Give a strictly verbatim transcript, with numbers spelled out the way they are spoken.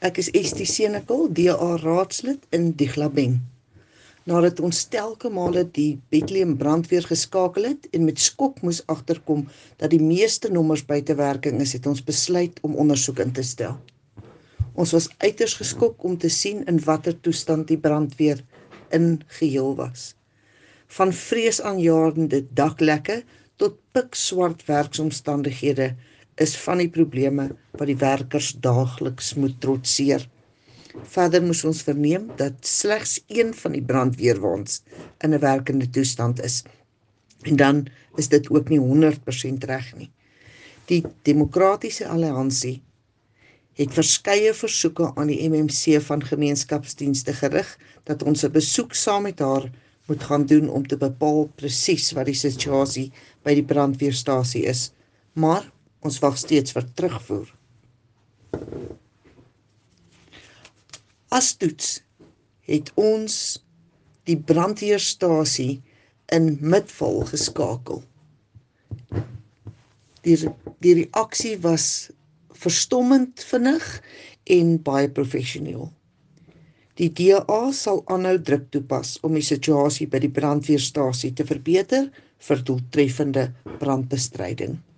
Ek is Estie Senekal, D A raadslid in Diglabeng. Nadat ons telke male die Bethlehem brandweer geskakel het en met skok moes agterkom dat die meeste nommers buite werking is, het ons besluit om ondersoek in te stel. Ons was uiters geskok om te sien in watter toestand die brandweer in geheel was. Van vreesaanjaende daklekke tot pikswart werksomstandighede is van die probleme wat die werkers daagliks moet trotseer. Verder moes ons verneem dat slegs een van die brandweerwaens in 'n werkende toestand is. En dan is dit ook nie honderd persent reg nie. Die Demokratiese Alliansie het verskeie versoeke aan die M M C van gemeenskapsdienste gerig dat ons 'n besoek saam met haar moet gaan doen om te bepaal presies wat die situasie by die brandweerstasie is. Maar ons wag steeds vir terugvoer. As toets het ons die brandweerstasie in Midvaal geskakel. Die, die reaksie was verstommend vinnig en baie professioneel. Die D A sal aanhou druk toepas om die situasie by die brandweerstasie te verbeter vir doeltreffende brandbestryding.